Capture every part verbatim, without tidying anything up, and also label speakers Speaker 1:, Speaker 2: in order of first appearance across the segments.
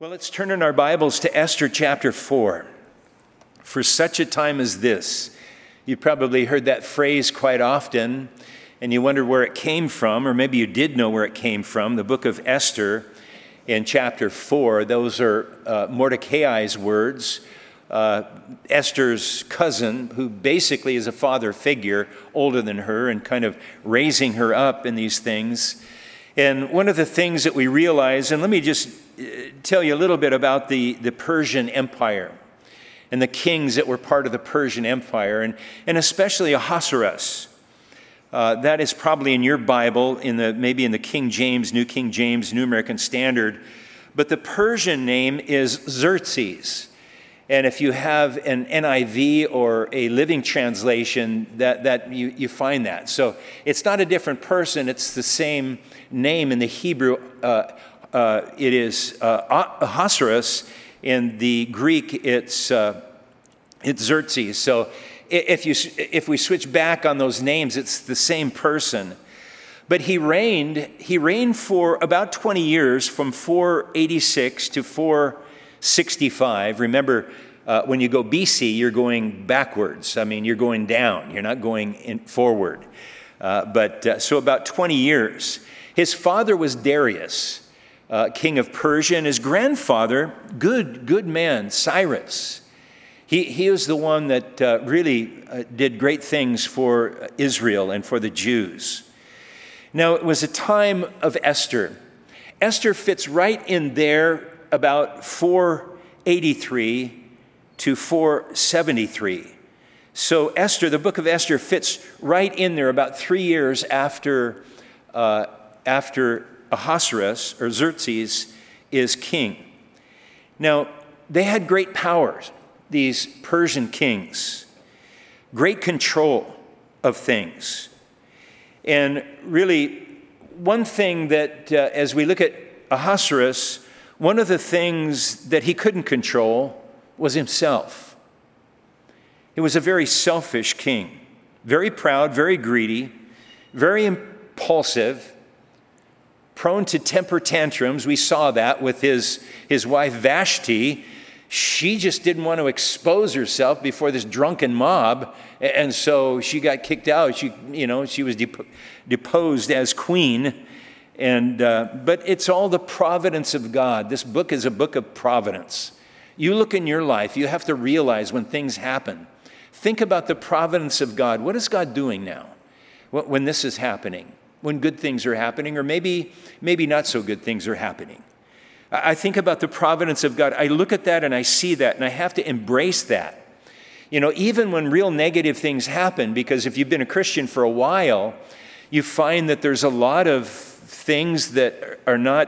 Speaker 1: Well, let's turn in our Bibles to Esther chapter four. For such a time as this, you probably heard that phrase quite often, and you wonder where it came from, or maybe you did know where it came from. The book of Esther in chapter four, those are uh, Mordecai's words, uh, Esther's cousin, who basically is a father figure, older than her, and kind of raising her up in these things. And one of the things that we realize, and let me just tell you a little bit about the, the Persian Empire and the kings that were part of the Persian Empire, and, and especially Ahasuerus. Uh, that is probably in your Bible, in the maybe in the King James, New King James, New American Standard. But the Persian name is Xerxes. And if you have an N I V or a Living Translation, that, that you, you find that. So it's not a different person, it's the same name in the Hebrew. Uh, uh, it is uh, Ahasuerus. In the Greek, it's uh, it's Xerxes. So if you if we switch back on those names, it's the same person. But he reigned he reigned for about twenty years, from four eighty-six to four sixty-five. Remember, uh, when you go B C, you're going backwards. I mean, you're going down. You're not going in forward. Uh, but uh, so about twenty years. His father was Darius, uh, king of Persia, and his grandfather, good good man, Cyrus. He he was the one that uh, really uh, did great things for Israel and for the Jews. Now, it was a time of Esther. Esther fits right in there, about four eighty-three to four seventy-three. So Esther, the book of Esther, fits right in there about three years after, uh, after Ahasuerus, or Xerxes, is king. Now, they had great powers, these Persian kings, great control of things. And really, one thing that, uh, as we look at Ahasuerus, one of the things that he couldn't control was himself. He was a very selfish king, very proud, very greedy, very impulsive, prone to temper tantrums. We saw that with his, his wife Vashti. She just didn't want to expose herself before this drunken mob, and so she got kicked out. She, you know, she was dep- deposed as queen. And uh, but it's all the providence of God. This book is a book of providence. You look in your life, you have to realize when things happen. Think about the providence of God. What is God doing now when this is happening? When good things are happening, or maybe maybe not so good things are happening. I think about the providence of God. I look at that and I see that, and I have to embrace that. You know, even when real negative things happen, because if you've been a Christian for a while, you find that there's a lot of things that are not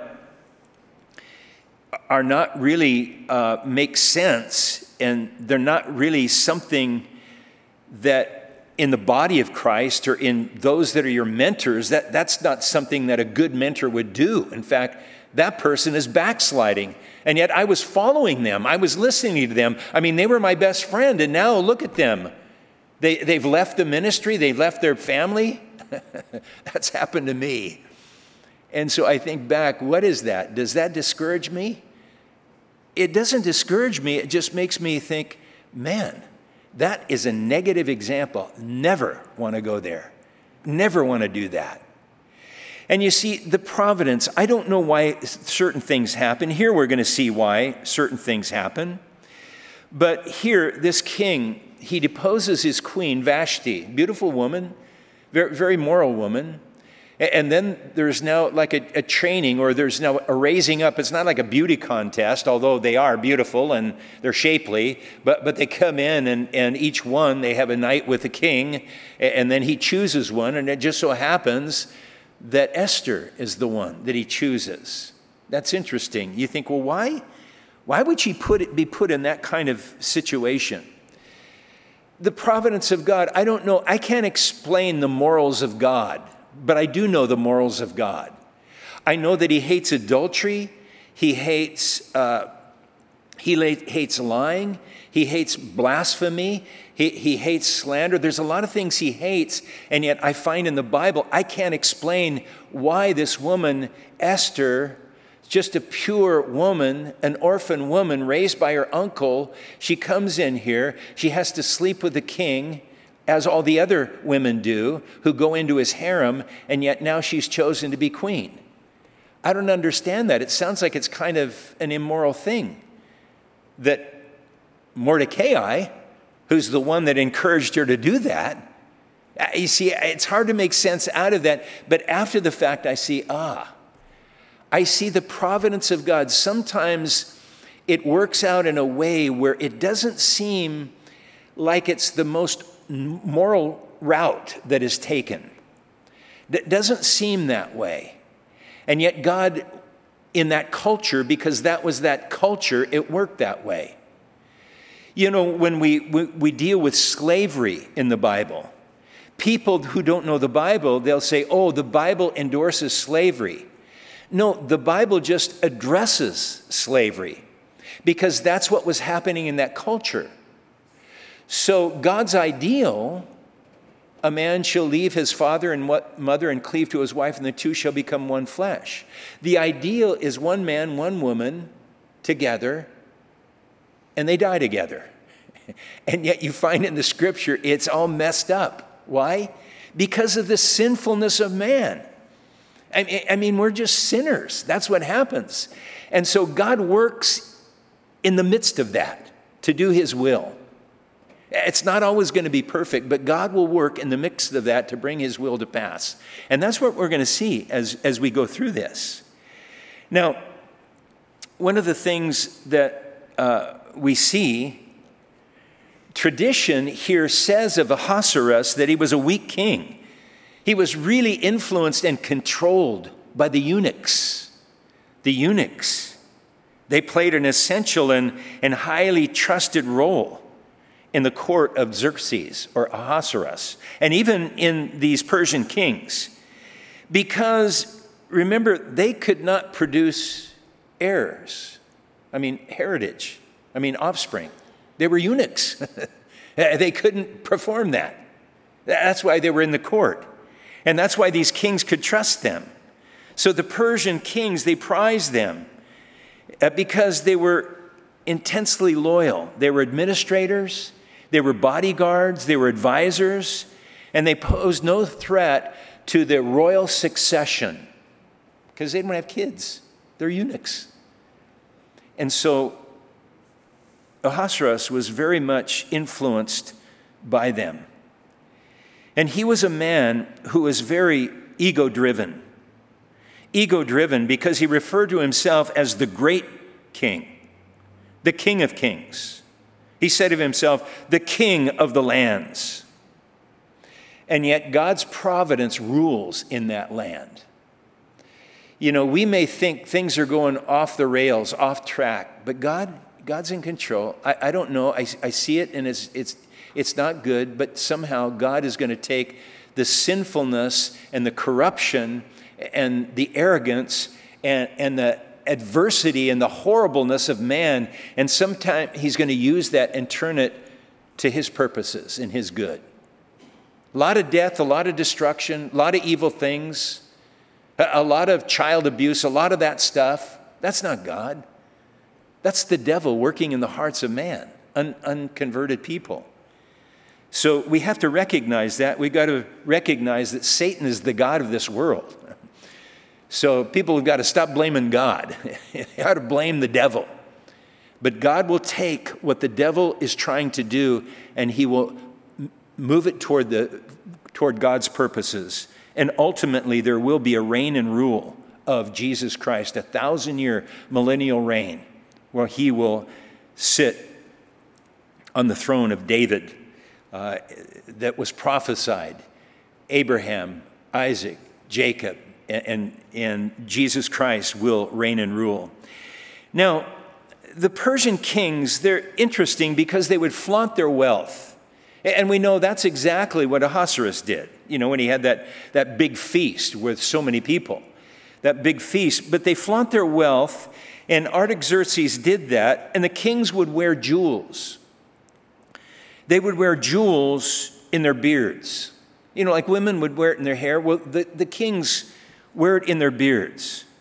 Speaker 1: are not really uh, make sense, and they're not really something that in the body of Christ or in those that are your mentors, that, that's not something that a good mentor would do. In fact, that person is backsliding. And yet I was following them. I was listening to them. I mean, they were my best friend, and now look at them. They, they've left the ministry. They've left their family. That's happened to me. And so I think back, what is that? Does that discourage me? It doesn't discourage me. It just makes me think, man, that is a negative example. Never want to go there. Never want to do that. And you see, the providence, I don't know why certain things happen. Here we're going to see why certain things happen. But here, this king, he deposes his queen, Vashti, beautiful woman, very, very moral woman. And then there's now like a, a training, or there's now a raising up. It's not like a beauty contest, although they are beautiful and they're shapely. But but they come in, and, and each one, they have a night with the king, and then he chooses one. And it just so happens that Esther is the one that he chooses. That's interesting. You think, well, why? Why would she put it, be put in that kind of situation? The providence of God, I don't know. I can't explain the morals of God, but I do know the morals of God. I know that he hates adultery. He hates uh, he la- hates lying. He hates blasphemy. He, he hates slander. There's a lot of things he hates, and yet I find in the Bible, I can't explain why this woman, Esther, just a pure woman, an orphan woman raised by her uncle. She comes in here. She has to sleep with the king, as all the other women do, who go into his harem, and yet now she's chosen to be queen. I don't understand that. It sounds like it's kind of an immoral thing that Mordecai, who's the one that encouraged her to do that, you see, it's hard to make sense out of that. But after the fact, I see, ah, I see the providence of God. Sometimes it works out in a way where it doesn't seem like it's the most moral route that is taken. It doesn't seem that way. And yet God, in that culture, because that was that culture, it worked that way. You know, when we, we, we deal with slavery in the Bible, people who don't know the Bible, they'll say, oh, the Bible endorses slavery. No, the Bible just addresses slavery because that's what was happening in that culture. So God's ideal, a man shall leave his father and mother and cleave to his wife, and the two shall become one flesh. The ideal is one man, one woman together, and they die together. And yet you find in the scripture, it's all messed up. Why? Because of the sinfulness of man. I mean, we're just sinners. That's what happens. And so God works in the midst of that to do his will. It's not always going to be perfect, but God will work in the midst of that to bring his will to pass. And that's what we're going to see as, as we go through this. Now, one of the things that uh, we see, tradition here says of Ahasuerus that he was a weak king. He was really influenced and controlled by the eunuchs. The eunuchs, they played an essential and, and highly trusted role in the court of Xerxes or Ahasuerus, and even in these Persian kings. Because, remember, they could not produce heirs. I mean, heritage. I mean, offspring. They were eunuchs. They couldn't perform that. That's why they were in the court. And that's why these kings could trust them. So the Persian kings, they prized them because they were intensely loyal. They were administrators, they were bodyguards, they were advisors, and they posed no threat to the royal succession because they don't have kids. They're eunuchs. And so Ahasuerus was very much influenced by them. And he was a man who was very ego-driven. Ego-driven because he referred to himself as the great king, the king of kings. He said of himself, the king of the lands. And yet God's providence rules in that land. You know, we may think things are going off the rails, off track, but God, God's in control. I, I don't know. I, I see it, and it's it's it's not good, but somehow God is going to take the sinfulness and the corruption and the arrogance and, and the adversity and the horribleness of man, and sometime he's going to use that and turn it to his purposes and his good. A lot of death, a lot of destruction, a lot of evil things, a lot of child abuse, a lot of that stuff. That's not God. That's the devil working in the hearts of man, un- unconverted people. So we have to recognize that. We've got to recognize that Satan is the god of this world. So people have got to stop blaming God. They ought to blame the devil. But God will take what the devil is trying to do and he will move it toward the toward God's purposes. And ultimately there will be a reign and rule of Jesus Christ, a thousand-year millennial reign, where he will sit on the throne of David uh, that was prophesied. Abraham, Isaac, Jacob, and, and, and Jesus Christ will reign and rule. Now, the Persian kings, they're interesting because they would flaunt their wealth. And we know that's exactly what Ahasuerus did, you know, when he had that, that big feast with so many people, that big feast. But they flaunt their wealth, and Artaxerxes did that, and the kings would wear jewels. They would wear jewels in their beards. You know, like women would wear it in their hair. Well, the, the kings wear it in their beards.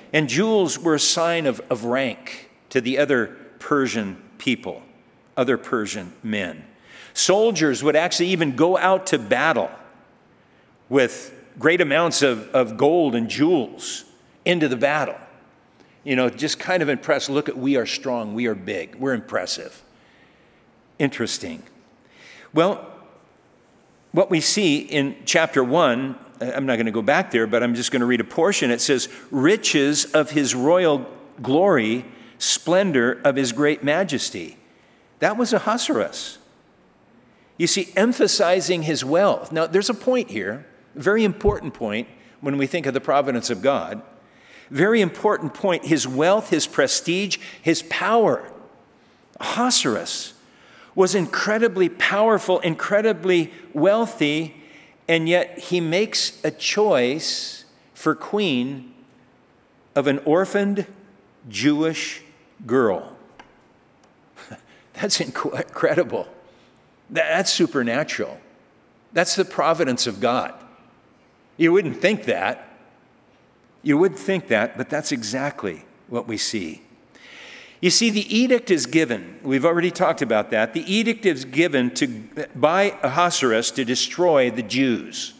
Speaker 1: And jewels were a sign of, of rank to the other Persian people, other Persian men. Soldiers would actually even go out to battle with great amounts of, of gold and jewels into the battle. You know, just kind of impressed. Look at, we are strong, we are big, we're impressive. Interesting. Well, what we see in chapter one, I'm not going to go back there, but I'm just going to read a portion. It says, riches of his royal glory, splendor of his great majesty. That was Ahasuerus. You see, emphasizing his wealth. Now, there's a point here, a very important point when we think of the providence of God. Very important point, his wealth, his prestige, his power. Ahasuerus was incredibly powerful, incredibly wealthy, and yet he makes a choice for queen of an orphaned Jewish girl. That's incredible. That's supernatural. That's the providence of God. You wouldn't think that. You would think that, but that's exactly what we see. You see, the edict is given. We've already talked about that. The edict is given to by Ahasuerus to destroy the Jews.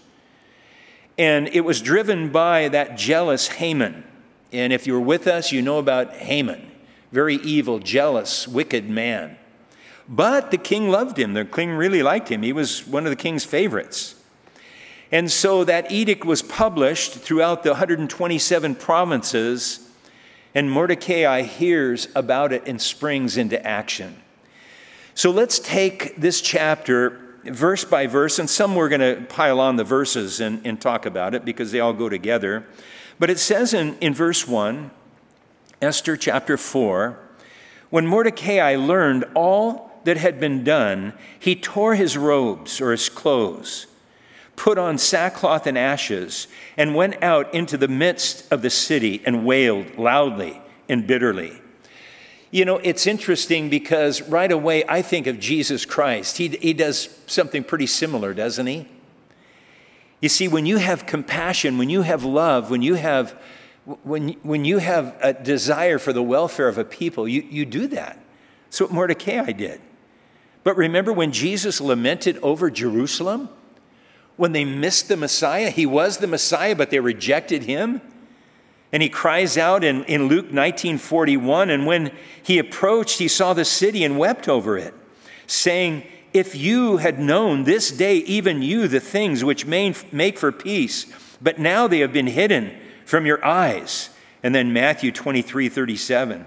Speaker 1: And it was driven by that jealous Haman. And if you're with us, you know about Haman. Very evil, jealous, wicked man. But the king loved him. The king really liked him. He was one of the king's favorites. And so that edict was published throughout the one hundred twenty-seven provinces, and Mordecai hears about it and springs into action. So let's take this chapter verse by verse, and some we're going to pile on the verses and, and talk about it because they all go together. But it says in, in verse one, Esther chapter four, when Mordecai learned all that had been done, he tore his robes or his clothes, put on sackcloth and ashes, and went out into the midst of the city and wailed loudly and bitterly. You know, it's interesting because right away I think of Jesus Christ. He, he does something pretty similar, doesn't he? You see, when you have compassion, when you have love, when you have when, when you have a desire for the welfare of a people, you, you do that. That's what Mordecai did. But remember when Jesus lamented over Jerusalem? When they missed the Messiah? He was the Messiah, but they rejected him. And he cries out in, in Luke nineteen forty-one, and when he approached, he saw the city and wept over it, saying, if you had known this day, even you, the things which make for peace, but now they have been hidden from your eyes. And then Matthew twenty-three thirty-seven.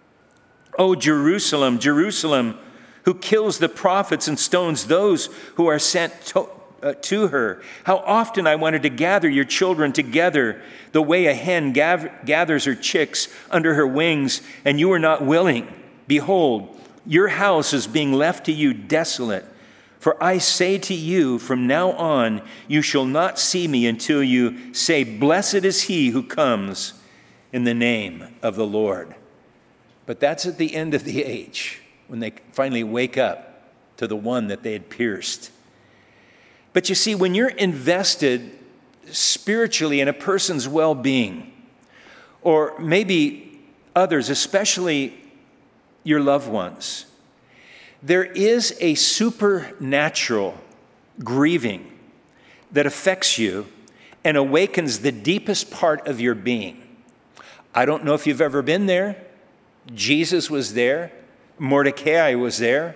Speaker 1: O Jerusalem, Jerusalem, who kills the prophets and stones those who are sent to, uh, to her. How often I wanted to gather your children together the way a hen gav- gathers her chicks under her wings, and you are not willing. Behold, your house is being left to you desolate. For I say to you, from now on, you shall not see me until you say, blessed is he who comes in the name of the Lord. But that's at the end of the age, when they finally wake up to the one that they had pierced. But you see, when you're invested spiritually in a person's well-being, or maybe others, especially your loved ones, there is a supernatural grieving that affects you and awakens the deepest part of your being. I don't know if you've ever been there. Jesus was there. Mordecai was there.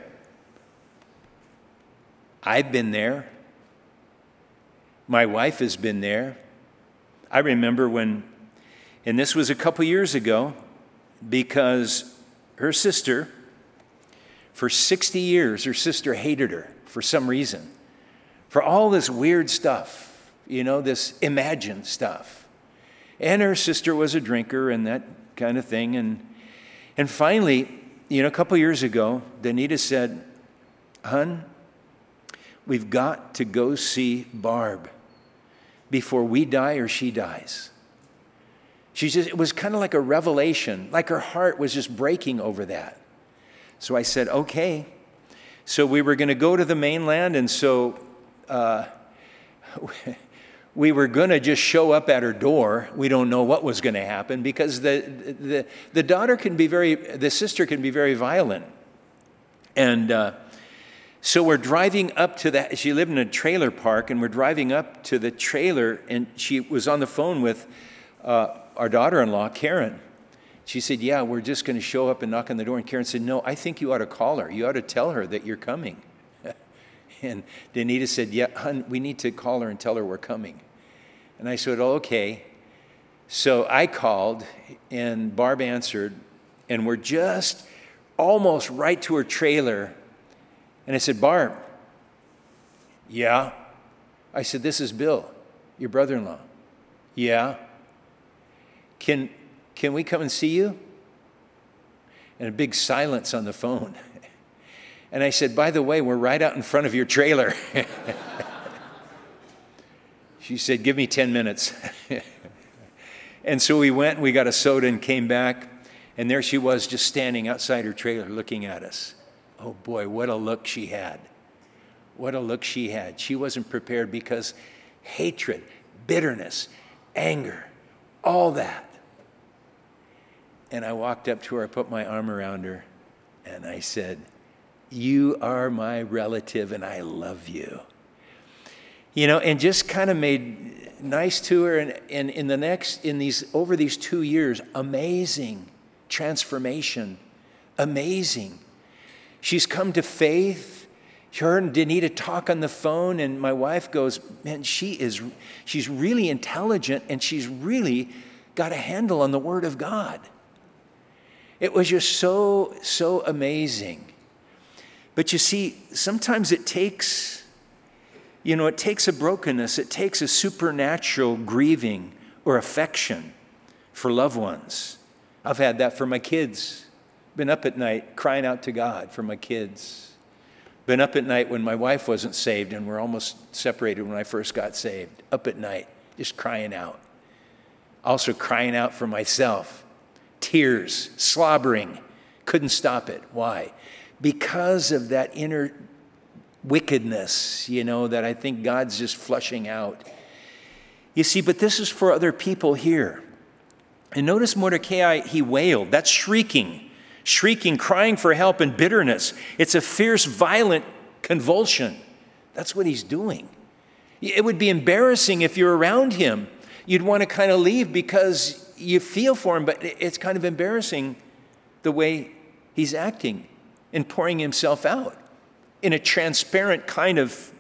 Speaker 1: I've been there. My wife has been there. I remember when, and this was a couple years ago, because her sister, for sixty years, her sister hated her for some reason, for all this weird stuff, you know, this imagined stuff. And her sister was a drinker and that kind of thing. And and finally, you know, a couple years ago, Danita said, "Hun, we've got to go see Barb before we die or she dies." She just, it was kind of like a revelation, like her heart was just breaking over that. So I said, okay. So we were going to go to the mainland, and so uh, we were going to just show up at her door. We don't know what was going to happen because the, the, the daughter can be very, the sister can be very violent. And uh, so we're driving up to that. She lived in a trailer park, and we're driving up to the trailer, and she was on the phone with uh, our daughter-in-law, Karen. She said, yeah, we're just going to show up and knock on the door. And Karen said, no, I think you ought to call her. You ought to tell her that you're coming. And Danita said, yeah, hon, we need to call her and tell her we're coming. And I said, oh, okay. So I called, and Barb answered, and we're just almost right to her trailer. And I said, Barb, yeah? I said, this is Bill, your brother-in-law. Yeah? Can, can we come and see you? And a big silence on the phone. And I said, by the way, we're right out in front of your trailer. She said, give me ten minutes. And so we went, and we got a soda and came back. And there she was just standing outside her trailer looking at us. Oh boy, what a look she had. What a look she had. She wasn't prepared because hatred, bitterness, anger, all that. And I walked up to her, I put my arm around her, and I said, you are my relative and I love you. You know, and just kind of made nice to her. And, and in the next, in these, over these two years, amazing transformation, amazing. She's come to faith. Her and Danita talk on the phone, and my wife goes, man, she is, she's really intelligent, and she's really got a handle on the Word of God. It was just so, so amazing. But you see, sometimes it takes, you know, it takes a brokenness, it takes a supernatural grieving or affection for loved ones. I've had that for my kids. Been up at night crying out to God for my kids. Been up at night when my wife wasn't saved and we're almost separated when I first got saved. Up at night, just crying out. Also crying out for myself. Tears, slobbering. Couldn't stop it. Why? Because of that inner wickedness, you know, that I think God's just flushing out. You see, but this is for other people here. And notice Mordecai, he wailed. That's shrieking. Shrieking, crying for help and bitterness. It's a fierce, violent convulsion. That's what he's doing. It would be embarrassing if you're around him. You'd want to kind of leave because you feel for him, but it's kind of embarrassing the way he's acting and pouring himself out in a transparent kind of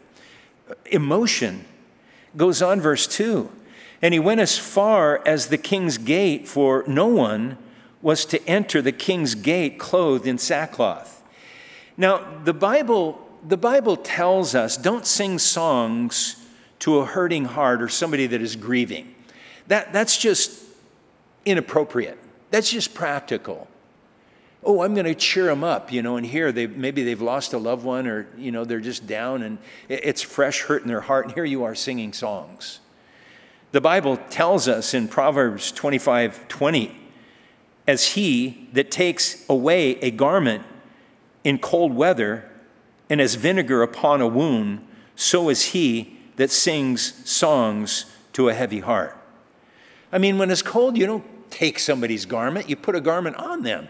Speaker 1: emotion. Goes on, verse two. And he went as far as the king's gate, for no one was to enter the king's gate clothed in sackcloth. Now, the Bible, the Bible tells us, don't sing songs to a hurting heart or somebody that is grieving. That, that's just inappropriate. That's just practical. Oh, I'm going to cheer them up, you know, and here they maybe they've lost a loved one, or, you know, they're just down and it's fresh hurt in their heart, and here you are singing songs. The Bible tells us in Proverbs twenty-five twenty, as he that takes away a garment in cold weather and as vinegar upon a wound, so is he that sings songs to a heavy heart. I mean, when it's cold, you don't take somebody's garment, you put a garment on them.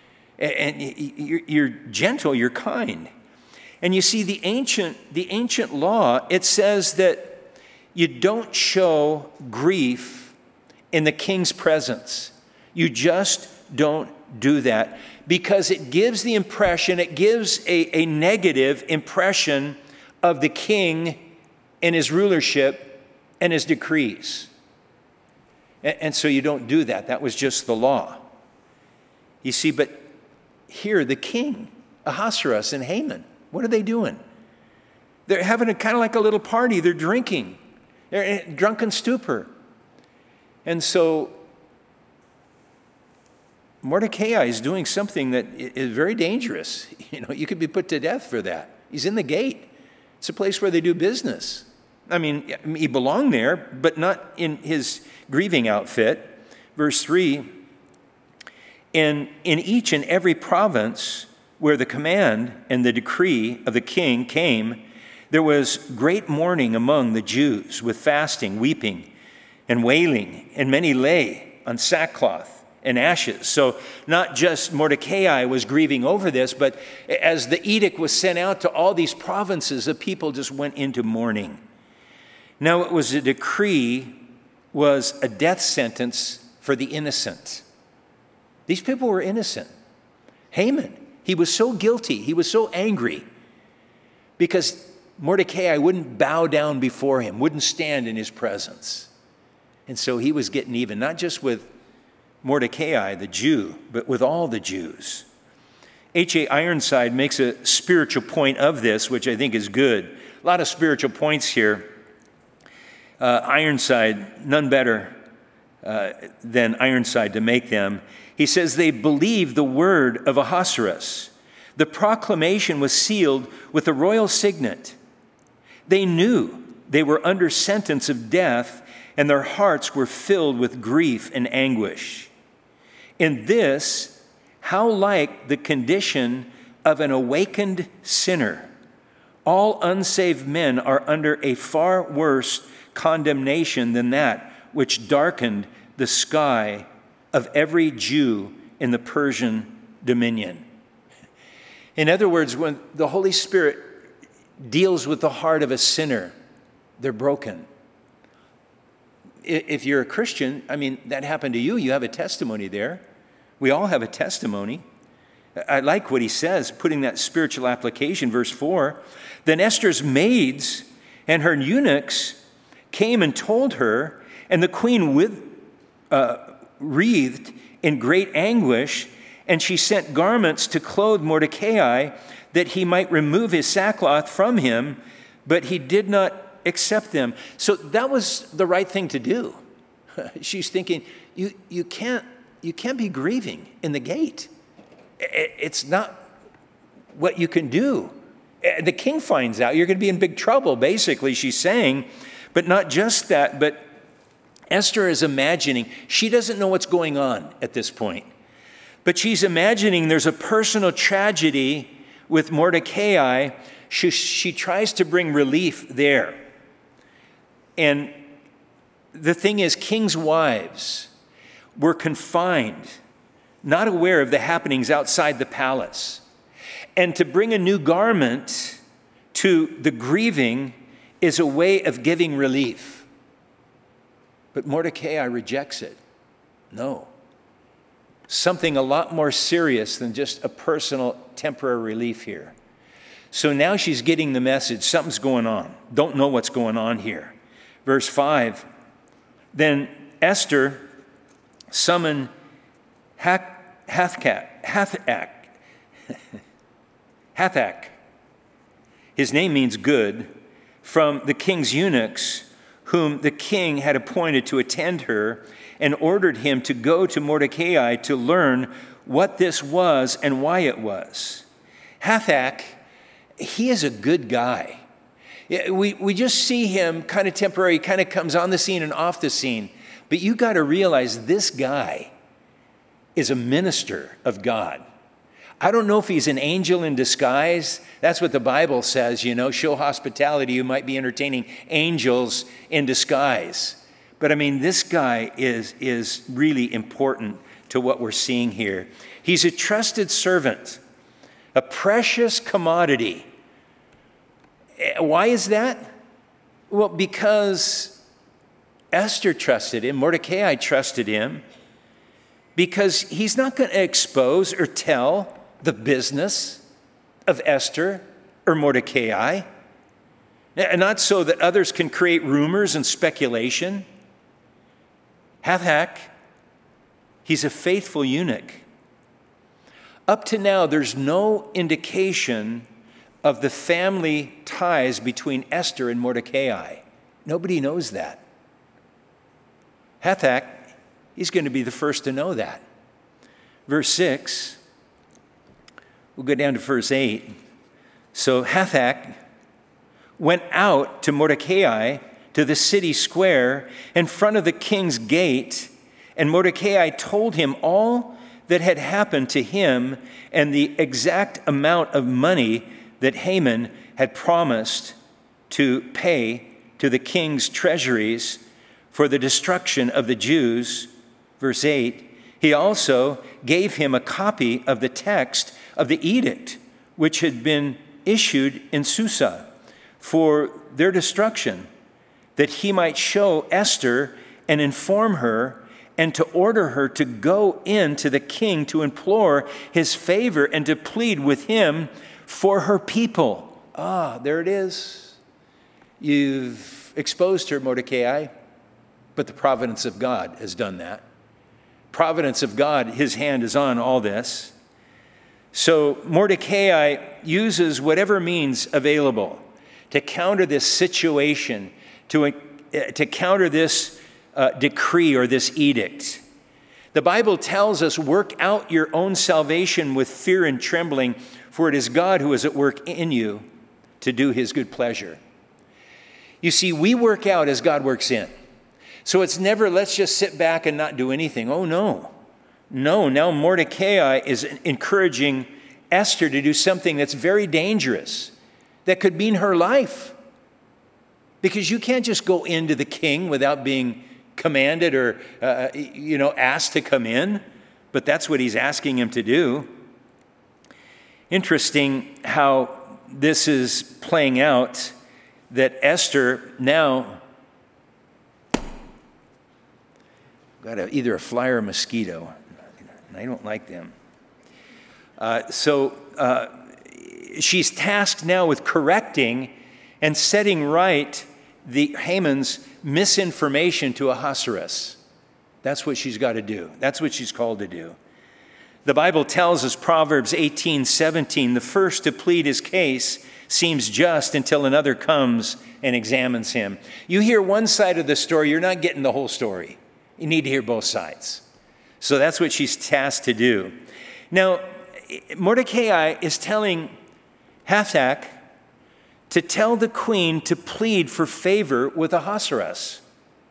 Speaker 1: And you're gentle, you're kind. And you see, the ancient, the ancient law, it says that you don't show grief in the king's presence. You just don't do that because it gives the impression, it gives a, a negative impression of the king and his rulership and his decrees. And, and so you don't do that. That was just the law. You see, but here, the king, Ahasuerus and Haman, what are they doing? They're having a kind of like a little party. They're drinking. They're in drunken stupor. And so Mordecai is doing something that is very dangerous. You know, you could be put to death for that. He's in the gate. It's a place where they do business. I mean, he belonged there, but not in his grieving outfit. Verse three, And in each and every province where the command and the decree of the king came, There was great mourning among the Jews, with fasting, weeping, and wailing, and many lay on sackcloth and ashes. So not just Mordecai was grieving over this, but as the edict was sent out to all these provinces, the people just went into mourning. Now it was a decree, was a death sentence for the innocent. These people were innocent. Haman, he was so guilty, he was so angry because Mordecai wouldn't bow down before him, wouldn't stand in his presence. And so he was getting even, not just with Mordecai, the Jew, but with all the Jews. H A Ironside makes a spiritual point of this, which I think is good. A lot of spiritual points here. Uh, Ironside, none better uh, than Ironside to make them. He says they believed the word of Ahasuerus. The proclamation was sealed with a royal signet. They knew they were under sentence of death, and their hearts were filled with grief and anguish. In this, how like the condition of an awakened sinner. All unsaved men are under a far worse condemnation than that which darkened the sky of every Jew in the Persian dominion. In other words, when the Holy Spirit deals with the heart of a sinner, they're broken. If you're a Christian, I mean, that happened to you. You have a testimony there. We all have a testimony. I like what he says, putting that spiritual application, verse four. Then Esther's maids and her eunuchs came and told her, and the queen with, uh, wreathed in great anguish, and she sent garments to clothe Mordecai that he might remove his sackcloth from him, but he did not accept them. So that was the right thing to do. She's thinking, you, you, can't, you can't be grieving in the gate. It's not what you can do. The king finds out, you're going to be in big trouble, basically, she's saying. But not just that, but Esther is imagining, she doesn't know what's going on at this point, but she's imagining there's a personal tragedy with Mordecai. She, she tries to bring relief there. And the thing is, kings' wives were confined, not aware of the happenings outside the palace. And to bring a new garment to the grieving is a way of giving relief. But Mordecai rejects it. No. Something a lot more serious than just a personal temporary relief here. So now she's getting the message. Something's going on. Don't know what's going on here. Verse five, then Esther summoned Hathach, Hathach, Hathach, his name means good, from the king's eunuchs, whom the king had appointed to attend her, and ordered him to go to Mordecai to learn what this was and why it was. Hathach, he is a good guy. We, we just see him kind of temporary, kind of comes on the scene and off the scene. But you got to realize this guy is a minister of God. I don't know if he's an angel in disguise. That's what the Bible says, you know, show hospitality. You might be entertaining angels in disguise. But I mean, this guy is, is really important to what we're seeing here. He's a trusted servant, a precious commodity. Why is that? Well, because Esther trusted him, Mordecai trusted him, because he's not going to expose or tell the business of Esther or Mordecai, and not so that others can create rumors and speculation. Hathach, he's a faithful eunuch. Up to now, there's no indication of the family ties between Esther and Mordecai. Nobody knows that. Hathach, he's going to be the first to know that. Verse six, we'll go down to verse eight. So Hathach went out to Mordecai to the city square in front of the king's gate, and Mordecai told him all that had happened to him and the exact amount of money that Haman had promised to pay to the king's treasuries for the destruction of the Jews. Verse eight, he also gave him a copy of the text of the edict which had been issued in Susa for their destruction, that he might show Esther and inform her and to order her to go in to the king to implore his favor and to plead with him for her people. Ah, there it is. You've exposed her, Mordecai, but the providence of God has done that. Providence of God, his hand is on all this. So Mordecai uses whatever means available to counter this situation, to, uh, to counter this uh, decree or this edict. The Bible tells us, work out your own salvation with fear and trembling, for it is God who is at work in you to do his good pleasure. You see, we work out as God works in. So it's never, let's just sit back and not do anything. Oh, no. No, now Mordecai is encouraging Esther to do something that's very dangerous, that could mean her life. Because you can't just go into the king without being commanded or, uh, you know, asked to come in. But that's what he's asking him to do. Interesting how this is playing out, that Esther now got a, either a fly or a mosquito. I don't like them. Uh, so uh, she's tasked now with correcting and setting right the Haman's misinformation to Ahasuerus. That's what she's got to do. That's what she's called to do. The Bible tells us, Proverbs eighteen seventeen, the first to plead his case seems just until another comes and examines him. You hear one side of the story, you're not getting the whole story. You need to hear both sides. So that's what she's tasked to do. Now, Mordecai is telling Hathach to tell the queen to plead for favor with Ahasuerus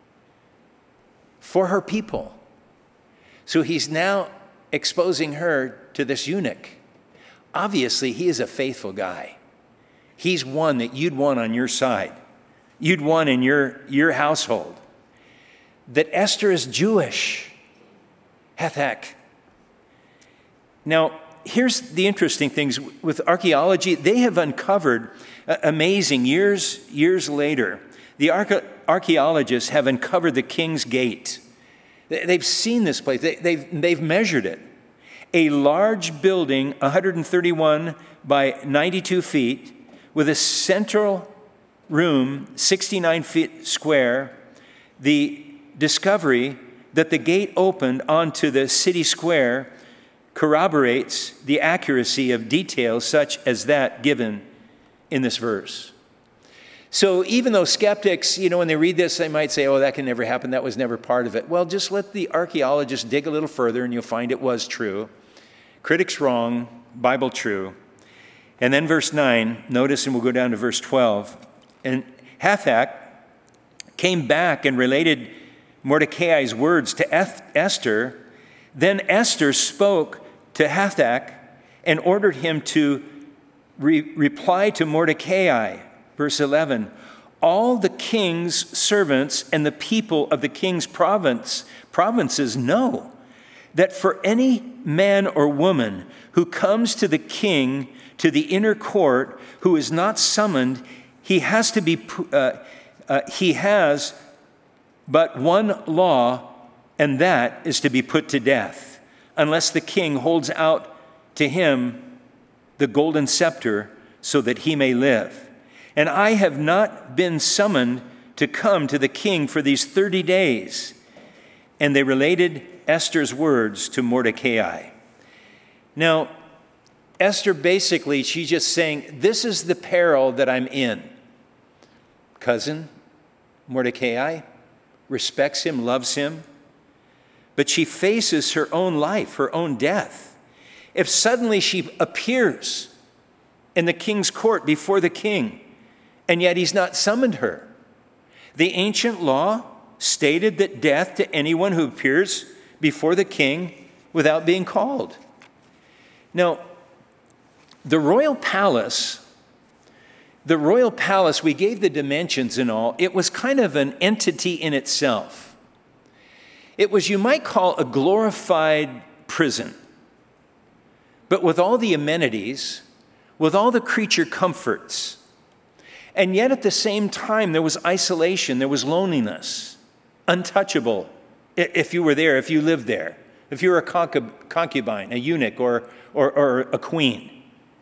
Speaker 1: for her people. So he's now exposing her to this eunuch. Obviously, he is a faithful guy. He's one that you'd want on your side. You'd want in your, your household. That Esther is Jewish. Hathach. Now, here's the interesting things with archaeology. They have uncovered, uh, amazing, years, years later, the arche- archaeologists have uncovered the King's Gate. They, they've seen this place. They, they've, they've measured it. A large building, one hundred thirty-one by ninety-two feet, with a central room, sixty-nine feet square. The discovery that the gate opened onto the city square corroborates the accuracy of details such as that given in this verse. So even though skeptics, you know, when they read this, they might say, oh, that can never happen. That was never part of it. Well, just let the archaeologists dig a little further and you'll find it was true. Critics wrong, Bible true. And then verse nine, notice, and we'll go down to verse twelve. And Hathach came back and related Mordecai's words to Esther. Then Esther spoke to Hathach and ordered him to re- reply to Mordecai. Verse eleven, all the king's servants and the people of the king's province, provinces know that for any man or woman who comes to the king to the inner court who is not summoned, he has to be, uh, uh, he has but one law, and that is to be put to death, unless the king holds out to him the golden scepter so that he may live. And I have not been summoned to come to the king for these thirty days. And they related Esther's words to Mordecai. Now, Esther basically, she's just saying, this is the peril that I'm in. Cousin, Mordecai, respects him, loves him, but she faces her own life, her own death. If suddenly she appears in the king's court before the king, and yet he's not summoned her, the ancient law stated that death to anyone who appears before the king without being called. Now, the royal palace, the royal palace, we gave the dimensions and all, it was kind of an entity in itself. It was, you might call, a glorified prison, but with all the amenities, with all the creature comforts. And yet at the same time, there was isolation, there was loneliness, untouchable if you were there, if you lived there, if you were a concubine, a eunuch, or, or, or a queen.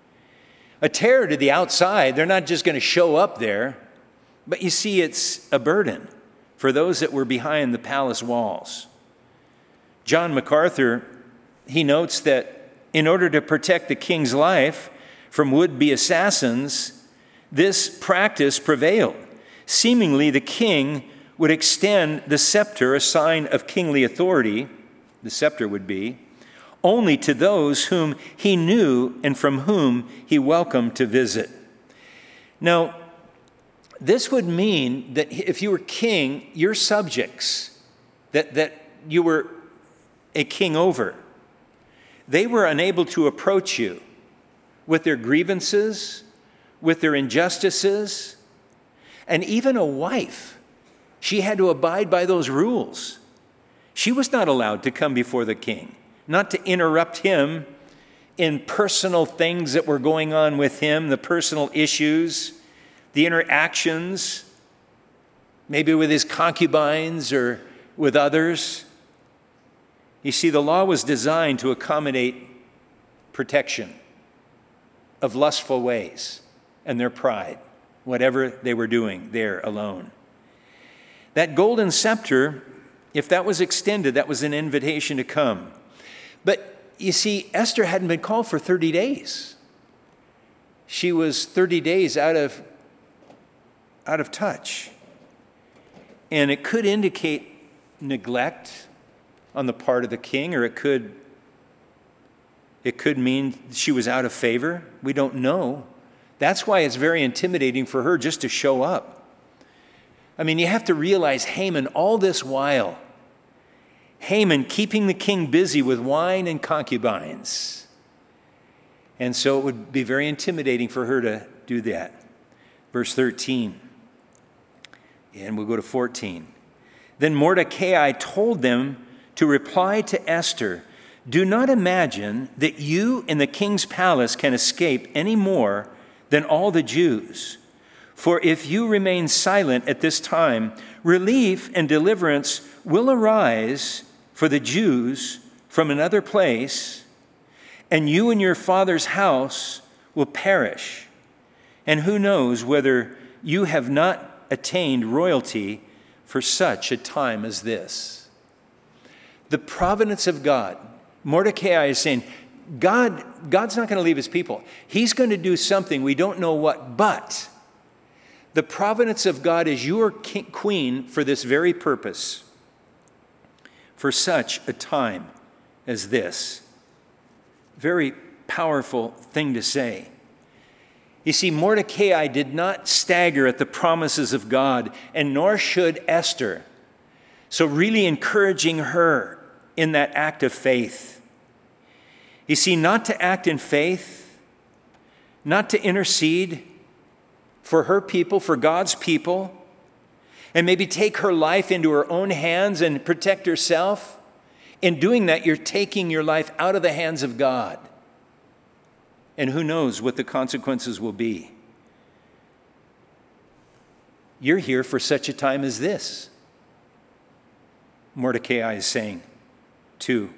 Speaker 1: A terror to the outside. They're not just going to show up there, but you see, it's a burden for those that were behind the palace walls. John MacArthur, he notes that in order to protect the king's life from would-be assassins, this practice prevailed. Seemingly, the king would extend the scepter, a sign of kingly authority, the scepter would be, only to those whom he knew and from whom he welcomed to visit. Now, this would mean that if you were king, your subjects, that, that you were a king over, they were unable to approach you with their grievances, with their injustices, and even a wife, she had to abide by those rules. She was not allowed to come before the king, not to interrupt him in personal things that were going on with him, the personal issues, the interactions, maybe with his concubines or with others. You see, the law was designed to accommodate protection of lustful ways and their pride, whatever they were doing there alone. That golden scepter, if that was extended, that was an invitation to come. But you see, Esther hadn't been called for thirty days. She was thirty days out of, out of touch. And it could indicate neglect on the part of the king, or it could, it could mean she was out of favor. We don't know. That's why it's very intimidating for her just to show up. I mean, you have to realize Haman all this while, Haman keeping the king busy with wine and concubines. And so it would be very intimidating for her to do that. Verse thirteen, and we'll go to fourteen. Then Mordecai told them to reply to Esther, "Do not imagine that you in the king's palace can escape any more than all the Jews. For if you remain silent at this time, relief and deliverance will arise for the Jews from another place, and you and your father's house will perish. And who knows whether you have not attained royalty for such a time as this." The providence of God. Mordecai is saying, God, God's not going to leave his people. He's going to do something, we don't know what, but the providence of God is your king, queen for this very purpose, for such a time as this. Very powerful thing to say. You see, Mordecai did not stagger at the promises of God, and nor should Esther. So really encouraging her in that act of faith. You see, not to act in faith, not to intercede for her people, for God's people, and maybe take her life into her own hands and protect herself. In doing that, you're taking your life out of the hands of God. And who knows what the consequences will be. You're here for such a time as this, Mordecai is saying to,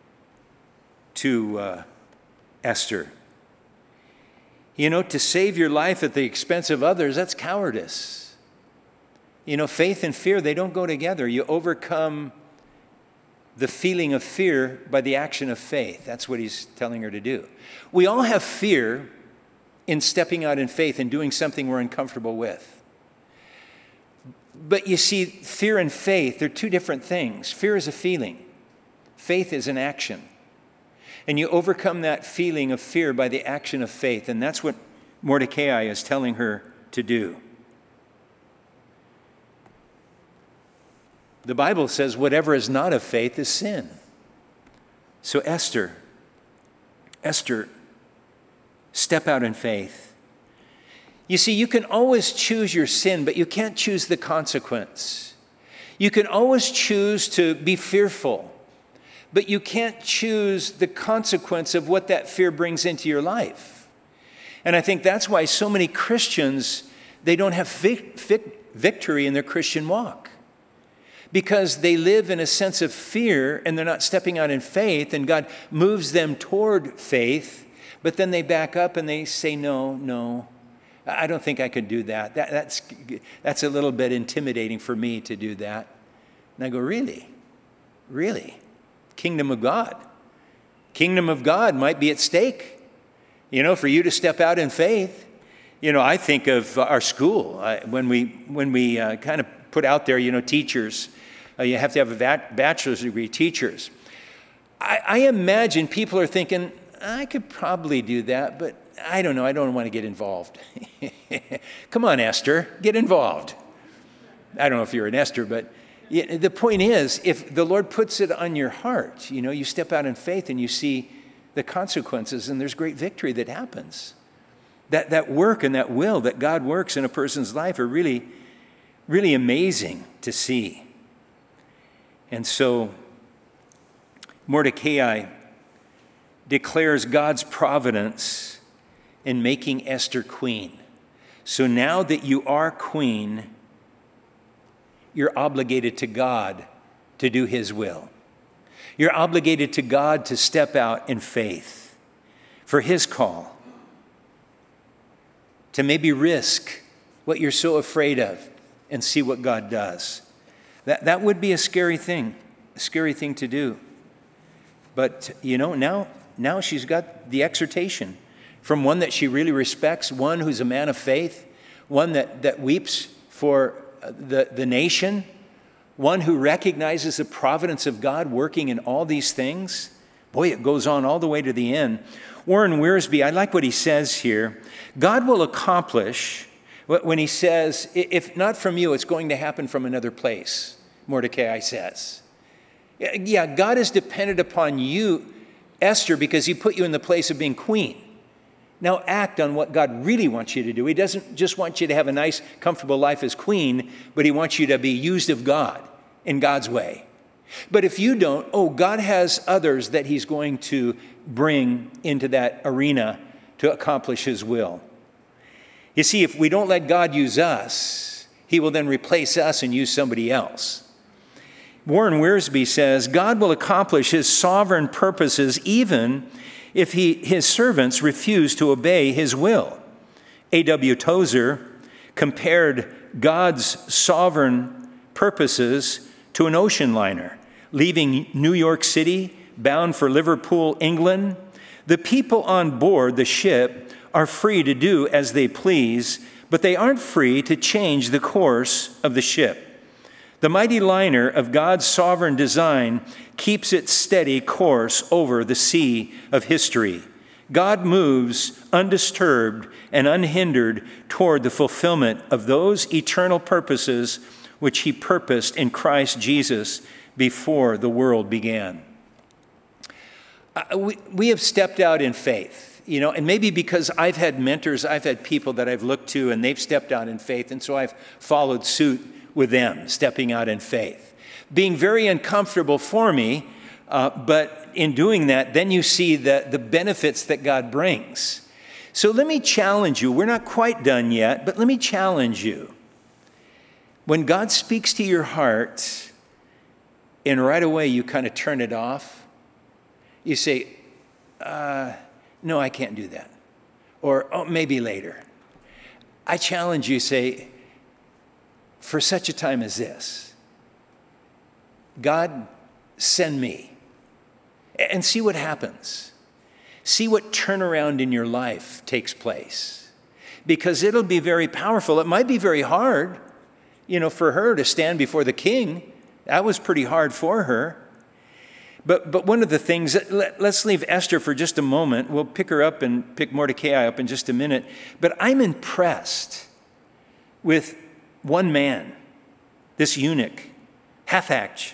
Speaker 1: to uh, Esther. You know, to save your life at the expense of others, that's cowardice. You know, faith and fear, they don't go together. You overcome the feeling of fear by the action of faith. That's what he's telling her to do. We all have fear in stepping out in faith and doing something we're uncomfortable with. But you see, fear and faith, they're two different things. Fear is a feeling. Faith is an action. And you overcome that feeling of fear by the action of faith. And that's what Mordecai is telling her to do. The Bible says whatever is not of faith is sin. So Esther, Esther, step out in faith. You see, you can always choose your sin, but you can't choose the consequence. You can always choose to be fearful, but you can't choose the consequence of what that fear brings into your life. And I think that's why so many Christians, they don't have vic- vic- victory in their Christian walk. Because they live in a sense of fear and they're not stepping out in faith, and God moves them toward faith, but then they back up and they say, no, no, I don't think I could do that. that that's, that's a little bit intimidating for me to do that. And I go, really? Really? Kingdom of God. Kingdom of God might be at stake, you know, for you to step out in faith. You know, I think of our school I, when we, when we uh, kind of put out there, you know, teachers. Uh, you have to have a bachelor's degree, teachers. I, I imagine people are thinking, I could probably do that, but I don't know, I don't want to get involved. Come on, Esther, get involved. I don't know if you're an Esther, but yeah, the point is, if the Lord puts it on your heart, you know, you step out in faith and you see the consequences, and there's great victory that happens. That, that work and that will that God works in a person's life are really, really amazing to see. And so Mordecai declares God's providence in making Esther queen. So now that you are queen, you're obligated to God to do his will. You're obligated to God to step out in faith for his call, to maybe risk what you're so afraid of and see what God does. That, that would be a scary thing, a scary thing to do. But, you know, now, now she's got the exhortation from one that she really respects, one who's a man of faith, one that, that weeps for the, the nation, one who recognizes the providence of God working in all these things. Boy, it goes on all the way to the end. Warren Wiersbe, I like what he says here. God will accomplish when he says, if not from you, it's going to happen from another place, Mordecai says. Yeah, God is dependent upon you, Esther, because he put you in the place of being queen. Now act on what God really wants you to do. He doesn't just want you to have a nice, comfortable life as queen, but he wants you to be used of God in God's way. But if you don't, oh, God has others that he's going to bring into that arena to accomplish his will. You see, if we don't let God use us, he will then replace us and use somebody else. Warren Wiersbe says, God will accomplish his sovereign purposes even if he, his servants refuse to obey his will. A W Tozer compared God's sovereign purposes to an ocean liner leaving New York City, bound for Liverpool, England. The people on board the ship are free to do as they please, but they aren't free to change the course of the ship. The mighty liner of God's sovereign design keeps its steady course over the sea of history. God moves undisturbed and unhindered toward the fulfillment of those eternal purposes which he purposed in Christ Jesus before the world began. Uh, we, we have stepped out in faith, you know, and maybe because I've had mentors, I've had people that I've looked to and they've stepped out in faith, and so I've followed suit with them, stepping out in faith. Being very uncomfortable for me, uh, but in doing that, then you see the, the benefits that God brings. So let me challenge you. We're not quite done yet, but let me challenge you. When God speaks to your heart, and right away you kind of turn it off, you say, uh, no, I can't do that. Or, oh, maybe later. I challenge you, say, for such a time as this, God, send me. And see what happens. See what turnaround in your life takes place. Because it'll be very powerful. It might be very hard, you know, for her to stand before the king. That was pretty hard for her. But but one of the things, let, let's leave Esther for just a moment. We'll pick her up and pick Mordecai up in just a minute. But I'm impressed with one man, this eunuch, Hathach,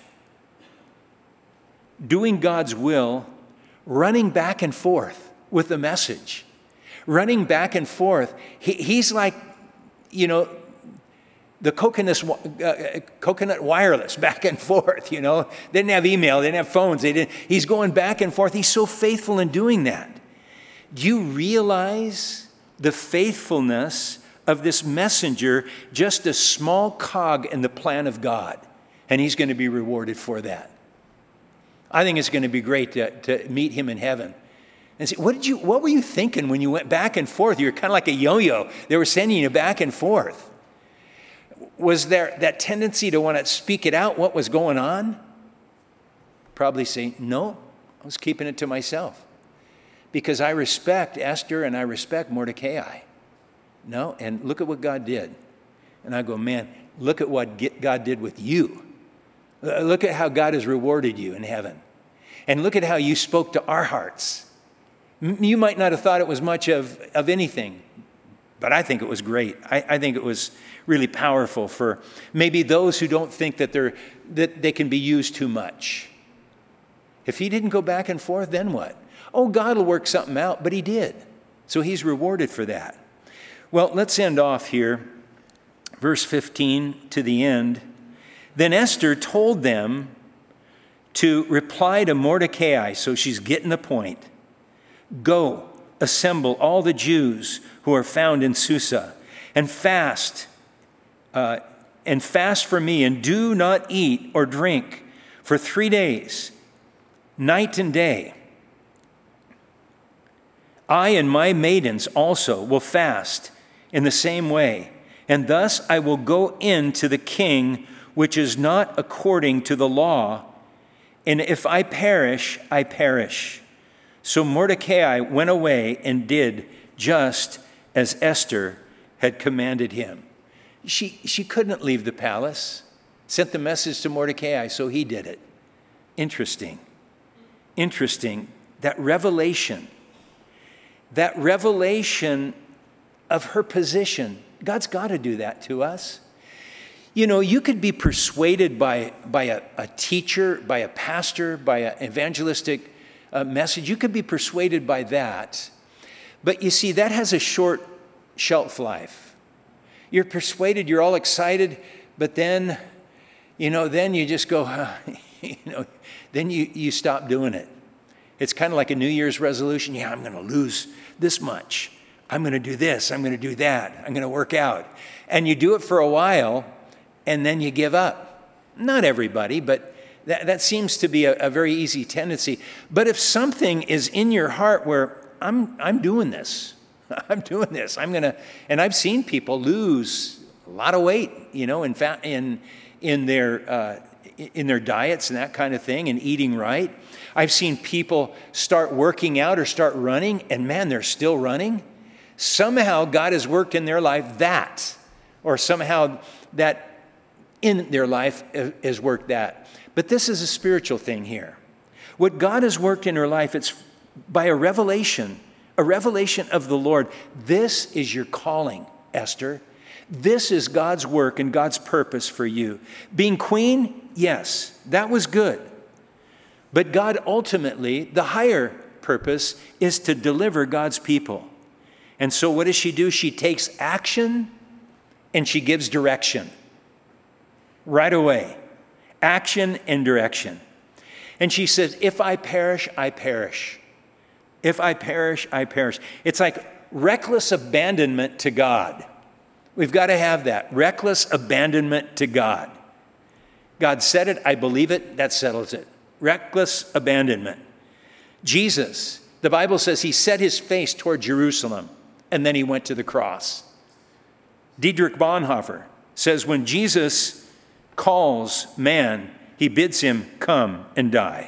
Speaker 1: doing God's will, running back and forth with the message, running back and forth. He, he's like, you know, the coconut, uh, coconut wireless back and forth, you know. They didn't have email, they didn't have phones. They didn't. He's going back and forth. He's so faithful in doing that. Do you realize the faithfulness of this messenger, just a small cog in the plan of God? And he's going to be rewarded for that. I think it's going to be great to, to meet him in heaven. And say, what did you, what were you thinking when you went back and forth? You were kind of like a yo-yo. They were sending you back and forth. Was there that tendency to want to speak it out, what was going on? Probably say, no, I was keeping it to myself. Because I respect Esther and I respect Mordecai. No, and look at what God did. And I go, man, look at what God did with you. Look at how God has rewarded you in heaven. And look at how you spoke to our hearts. You might not have thought it was much of, of anything, but I think it was great. I, I think it was really powerful for maybe those who don't think that they're that they can be used too much. If he didn't go back and forth, then what? Oh, God will work something out, but he did. So he's rewarded for that. Well, let's end off here. Verse fifteen to the end. Then Esther told them to reply to Mordecai, so she's getting the point. Go, assemble all the Jews who are found in Susa, and fast, uh, and fast for me, and do not eat or drink for three days, night and day. I and my maidens also will fast in the same way, and thus I will go in to the king, which is not according to the law, and if I perish, I perish. So Mordecai went away and did just as Esther had commanded him. She, she couldn't leave the palace. Sent the message to Mordecai, so he did it. Interesting. Interesting. That revelation. That revelation of her position. God's got to do that to us. You know, you could be persuaded by, by a, a teacher, by a pastor, by an evangelistic uh, message. You could be persuaded by that. But you see, that has a short shelf life. You're persuaded, you're all excited, but then, you know, then you just go, uh, you know, then you, you stop doing it. It's kind of like a New Year's resolution. Yeah, I'm going to lose this much. I'm going to do this. I'm going to do that. I'm going to work out. And you do it for a while, and then you give up. Not everybody, but that, that seems to be a, a very easy tendency. But if something is in your heart where I'm I'm doing this, I'm doing this, I'm gonna, and I've seen people lose a lot of weight, you know, in fact, in in their uh, in their diets and that kind of thing, and eating right. I've seen people start working out or start running, and man, they're still running. Somehow God has worked in their life that, or somehow that in their life has worked that. But this is a spiritual thing here. What God has worked in her life, it's by a revelation, a revelation of the Lord. This is your calling, Esther. This is God's work and God's purpose for you. Being queen, yes, that was good. But God ultimately, the higher purpose is to deliver God's people. And so what does she do? She takes action and she gives direction. Right away. Action and direction. And she says, if I perish, I perish. If I perish, I perish. It's like reckless abandonment to God. We've got to have that. Reckless abandonment to God. God said it, I believe it, that settles it. Reckless abandonment. Jesus, the Bible says he set his face toward Jerusalem and then he went to the cross. Dietrich Bonhoeffer says when Jesus calls man, he bids him come and die.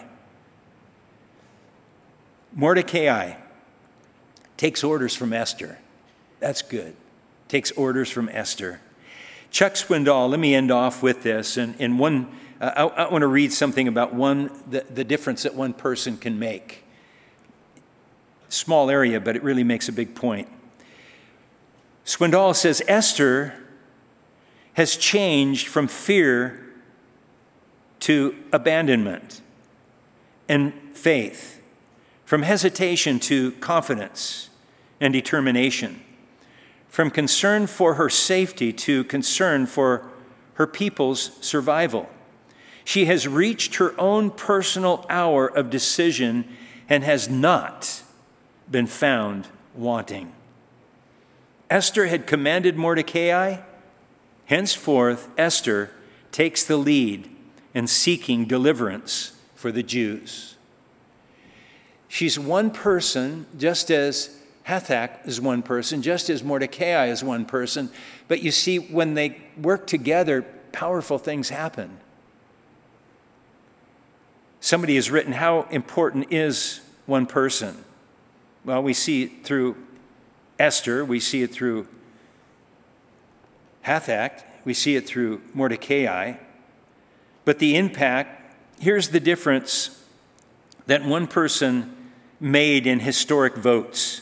Speaker 1: Mordecai takes orders from Esther. That's good. Takes orders from Esther. Chuck Swindoll, let me end off with this. And, and one, uh, I, I want to read something about one, the, the difference that one person can make. Small area, but it really makes a big point. Swindoll says, Esther has changed from fear to abandonment and faith, from hesitation to confidence and determination, from concern for her safety to concern for her people's survival. She has reached her own personal hour of decision and has not been found wanting. Esther had commanded Mordecai. Henceforth, Esther takes the lead in seeking deliverance for the Jews. She's one person, just as Hathach is one person, just as Mordecai is one person. But you see, when they work together, powerful things happen. Somebody has written, how important is one person? Well, we see it through Esther, we see it through Hathach, we see it through Mordecai. But the impact, here's the difference that one person made in historic votes.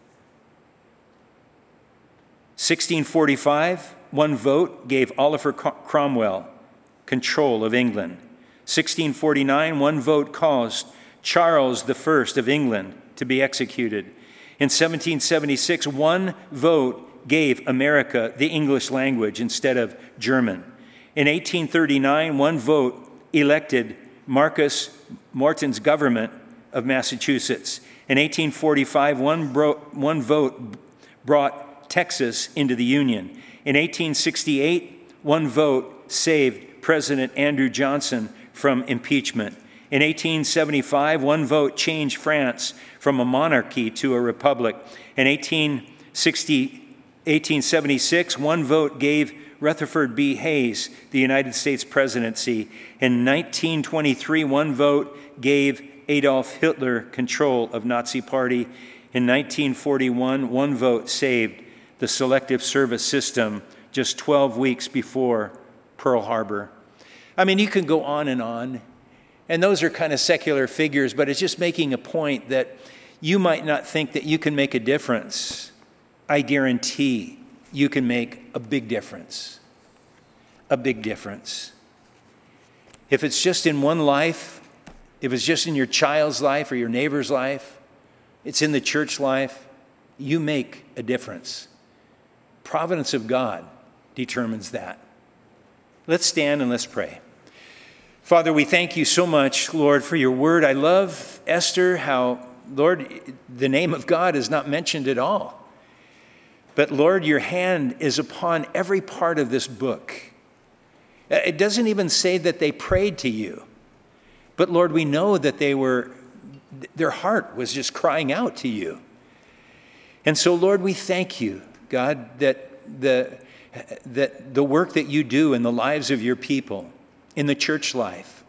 Speaker 1: sixteen forty-five, one vote gave Oliver Cromwell control of England. sixteen forty-nine, one vote caused Charles the First of England to be executed. In seventeen seventy-six, one vote gave America the English language instead of German. In eighteen thirty-nine, one vote elected Marcus Morton's government of Massachusetts. In eighteen forty-five, one, bro- one vote brought Texas into the Union. In eighteen sixty-eight, one vote saved President Andrew Johnson from impeachment. In eighteen seventy-five, one vote changed France from a monarchy to a republic. In eighteen seventy-six, one vote gave Rutherford B. Hayes the United States presidency. In nineteen twenty-three, one vote gave Adolf Hitler control of Nazi Party. In nineteen forty-one, one vote saved the Selective Service System just twelve weeks before Pearl Harbor. I mean, you can go on and on, and those are kind of secular figures, but it's just making a point that you might not think that you can make a difference. I guarantee you can make a big difference. A big difference. If it's just in one life, if it's just in your child's life or your neighbor's life, it's in the church life, you make a difference. Providence of God determines that. Let's stand and let's pray. Father, we thank you so much, Lord, for your word. I love, Esther, how, Lord, the name of God is not mentioned at all. But, Lord, your hand is upon every part of this book. It doesn't even say that they prayed to you. But, Lord, we know that they were, their heart was just crying out to you. And so, Lord, we thank you, God, that the, that the work that you do in the lives of your people, in the church life.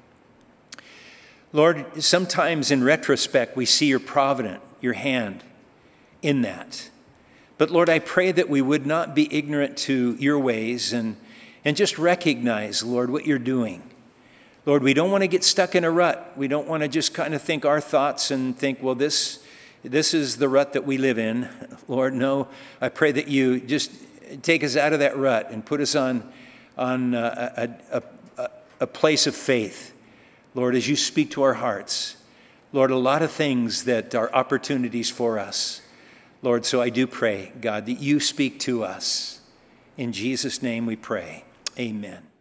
Speaker 1: Lord, sometimes in retrospect, we see your provident, your hand in that. But Lord, I pray that we would not be ignorant to your ways and, and just recognize, Lord, what you're doing. Lord, we don't want to get stuck in a rut. We don't want to just kind of think our thoughts and think, well, this, this is the rut that we live in. Lord, no, I pray that you just take us out of that rut and put us on, on a, a, a, a place of faith. Lord, as you speak to our hearts, Lord, a lot of things that are opportunities for us. Lord, so I do pray, God, that you speak to us. In Jesus' name we pray. Amen.